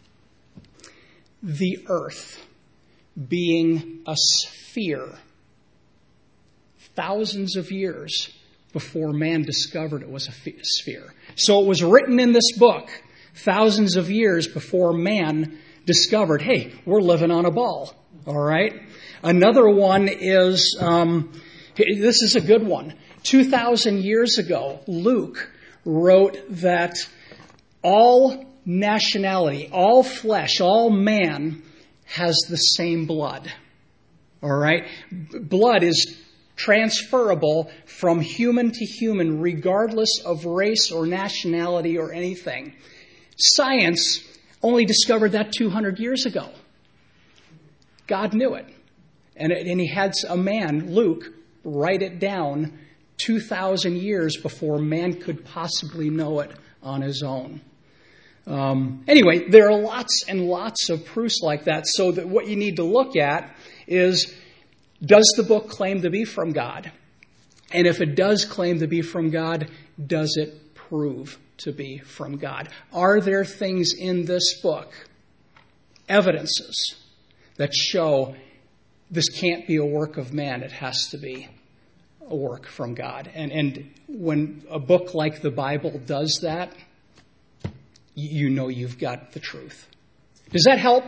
the earth being a sphere thousands of years before man discovered it was a sphere. So it was written in this book thousands of years before man discovered, hey, we're living on a ball. All right? Another one is, this is a good one. 2,000 years ago, Luke wrote that all nationality, all flesh, all man has the same blood. All right? Blood is transferable from human to human, regardless of race or nationality or anything. Science only discovered that 200 years ago. God knew it. And he had a man, Luke, write it down 2,000 years before man could possibly know it on his own. Anyway, there are lots and lots of proofs like that. So that what you need to look at is, does the book claim to be from God? And if it does claim to be from God, does it prove to be from God? Are there things in this book, evidences, that show this can't be a work of man, it has to be a work from God? And when a book like the Bible does that, you know you've got the truth. Does that help?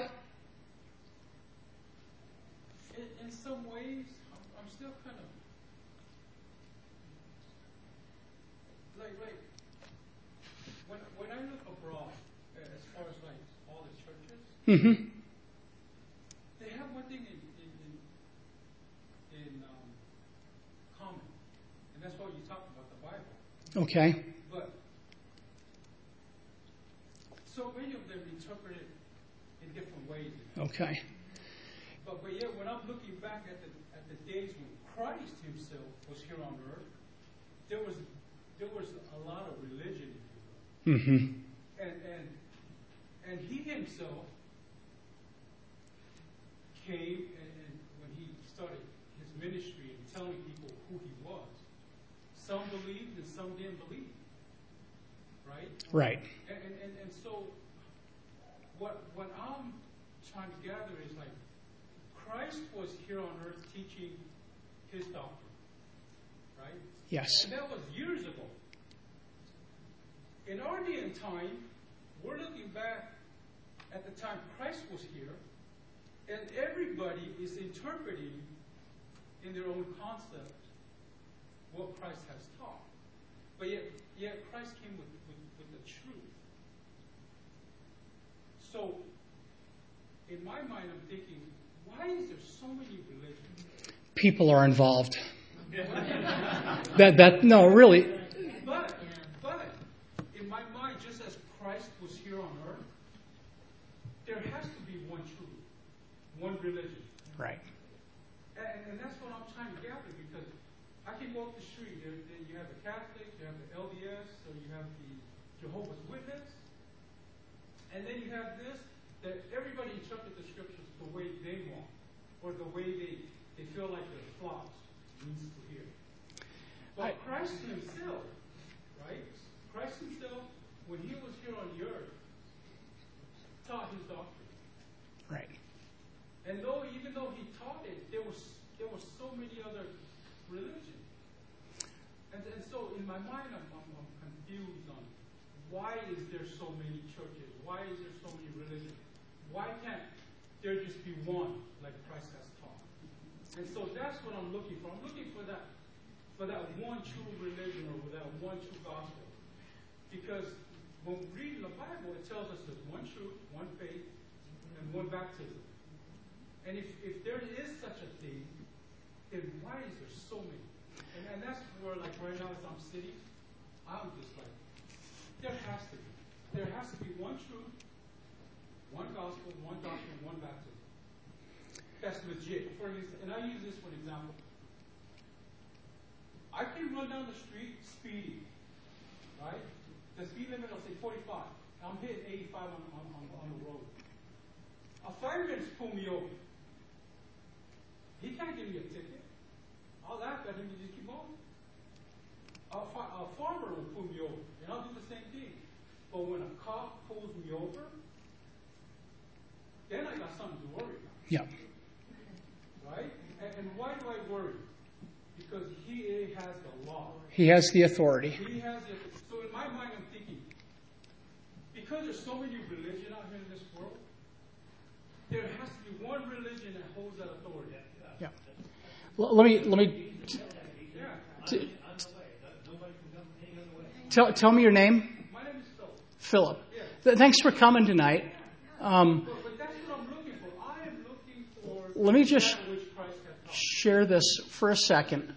In some ways, I'm still kind of like when I look abroad, as far as like all the churches, they have one thing in common, and that's why you talk about the Bible. Okay. But so many of them interpret it in different ways. Okay. But yet, when I'm looking back at the days when Christ Himself was here on earth, there was a lot of religion, if you will. Mm-hmm. And He Himself came, and when He started His ministry and telling people who He was, some believed and some didn't believe. Right? Right. And so what I'm trying to gather is like, Christ was here on earth teaching His doctrine, right? Yes. And that was years ago. In our day and time, we're looking back at the time Christ was here, and everybody is interpreting in their own concept what Christ has taught. But yet Christ came with the truth. So, in my mind, I'm thinking, why is there so many religions? People are involved. No, really. But in my mind, just as Christ was here on earth, there has to be one truth, one religion. Right. And that's what I'm trying to gather, because I can go up the street, you have the Catholics, you have the LDS, or you have the Jehovah's Witness, and then you have this, that everybody interprets the scriptures the way they want, or the way they feel like their flocks needs to hear. But Christ Himself, right? Christ Himself, when He was here on the earth, taught His doctrine. Right. And even though He taught it, there was my mind, I'm confused on why is there so many churches? Why is there so many religions? Why can't there just be one, like Christ has taught? And so that's what I'm looking for. I'm looking for that one true religion or that one true gospel. Because when we read in the Bible, it tells us there's one truth, one faith, and one baptism. And if there is such a thing, then why is there so many? And that's where, like right now as I'm sitting, I'm just like, there has to be. There has to be one truth, one gospel, one doctrine, one baptism. That's legit. For instance, and I use this for an example. I can run down the street speeding, right? The speed limit, I'll say 45. I'm hitting 85 on the road. A fireman's pull me over. He can't give me a ticket. I'll laugh at him and just keep on. A farmer will pull me over, and I'll do the same thing. But when a cop pulls me over, then I got something to worry about. Yeah. Right? And why do I worry? Because he has the law. He has the authority. He has the. So in my mind, I'm thinking, because there's so many religions out here in this world, there has to be one religion that holds that authority. Yeah. Well, let me. Tell me your name. My name is Philip. Thanks for coming tonight. But that's what I'm looking for. I am looking for. Let me just that which Christ has taught. share this for a second.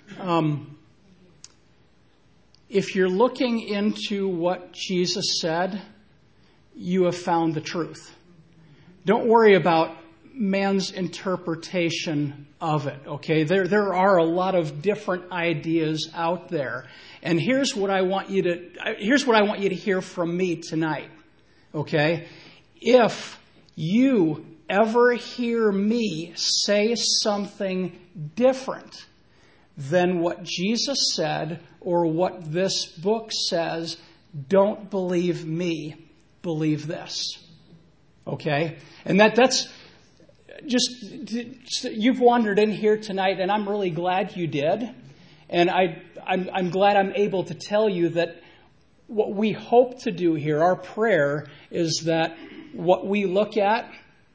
If you're looking into what Jesus said, you have found the truth. Don't worry about man's interpretation of it, okay? There are a lot of different ideas out there. And here's what I want you to hear from me tonight, okay? If you ever hear me say something different than what Jesus said or what this book says, don't believe me, believe this. Okay? And that's just, you've wandered in here tonight, and I'm really glad you did. And I'm glad I'm able to tell you that what we hope to do here, our prayer, is that what we look at,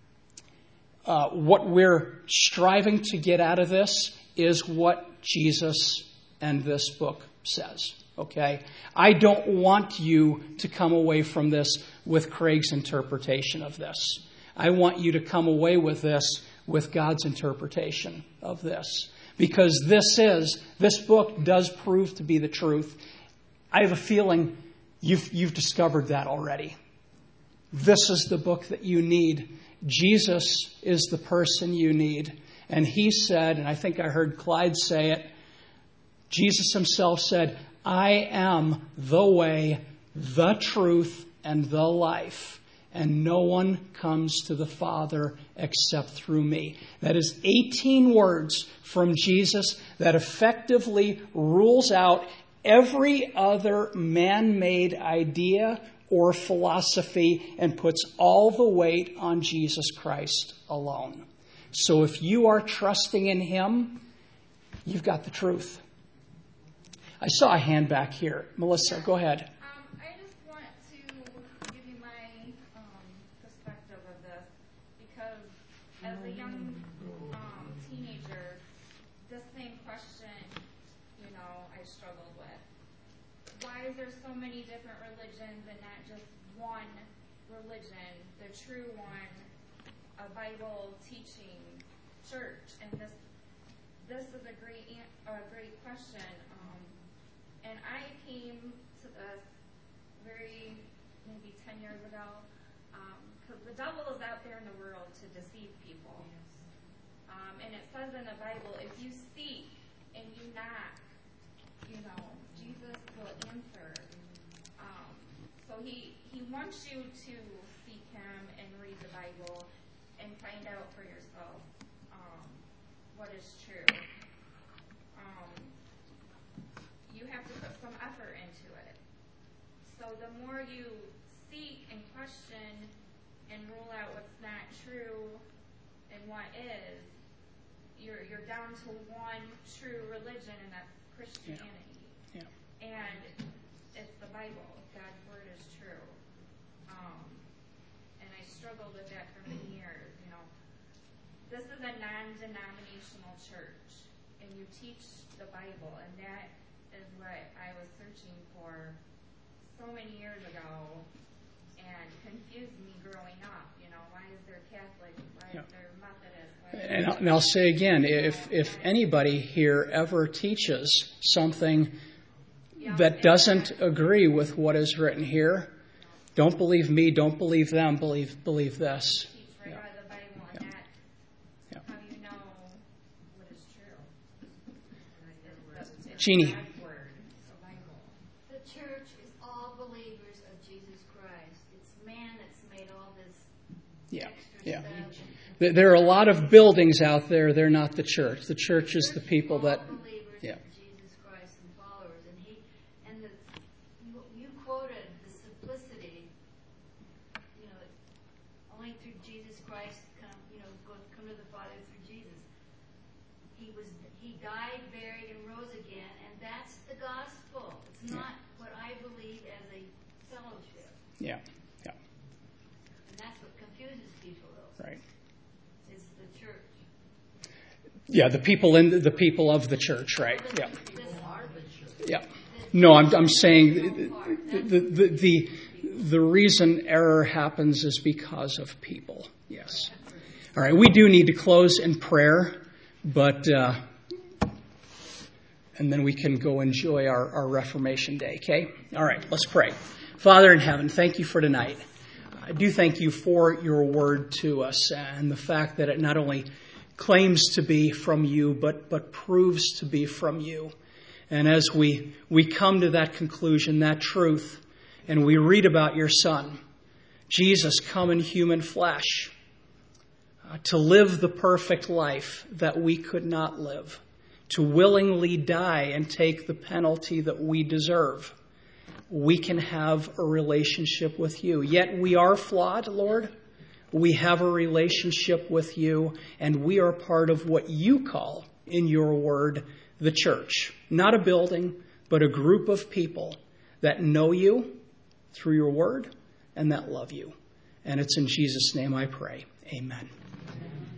what we're striving to get out of this, is what Jesus and this book says. Okay? I don't want you to come away from this with Craig's interpretation of this. I want you to come away with this with God's interpretation of this. Because this book does prove to be the truth. I have a feeling you've discovered that already. This is the book that you need. Jesus is the person you need. And he said, and I think I heard Clyde say it, Jesus himself said, I am the way, the truth, and the life. And no one comes to the Father except through me. That is 18 words from Jesus that effectively rules out every other man-made idea or philosophy and puts all the weight on Jesus Christ alone. So if you are trusting in him, you've got the truth. I saw a hand back here. Melissa, go ahead. I just want to give you my perspective of this, because as a young teenager, this same question, I struggled with. Why is there so many different religions and not just one religion, the true one, a Bible teaching church? And this is a great question. And I came to this maybe 10 years ago, because the devil is out there in the world to deceive people. And it says in the Bible, if you seek and you knock, Jesus will answer. So he wants you to seek him and read the Bible and find out for yourself what is true. You have to put some effort into it. So the more you seek and question and rule out what's not true and what is, you're down to one true religion, and that's Christianity. Yeah. And it's the Bible. God's word is true. And I struggled with that for many years. You know, this is a non-denominational church, and you teach the Bible, and that is what I was searching for so many years ago, and confused me growing up. You know, why is there Catholic? Why is there Methodist? And I'll say again, if anybody here ever teaches something that doesn't agree with what is written here, don't believe me, don't believe them, believe this. Teach right out of the Bible, and that's how you know what is true. Jeannie. The church is all believers of Jesus Christ. It's man that's made all this extra stuff. There are a lot of buildings out there. They're not the church. The church is the people that. Believers of Jesus Christ and followers, and you quoted the simplicity. You know, only through Jesus Christ come to the Father through Jesus. He died, buried, and rose again, and that's the gospel. It's not what I believe as a fellowship. Yeah. And that's what confuses people, though. Right. Is the church. Yeah, the people of the church, right? Yeah. Yeah. No, I'm saying the reason error happens is because of people. Yes. All right. We do need to close in prayer, but and then we can go enjoy our Reformation Day. Okay. All right. Let's pray. Father in heaven, thank you for tonight. I do thank you for your word to us and the fact that it not only claims to be from you, but proves to be from you. And as we come to that conclusion, that truth, and we read about your Son, Jesus come in human flesh, to live the perfect life that we could not live, to willingly die and take the penalty that we deserve, we can have a relationship with you. Yet we are flawed, Lord. We have a relationship with you, and we are part of what you call in your word the church. Not a building, but a group of people that know you through your word and that love you. And it's in Jesus' name I pray. Amen.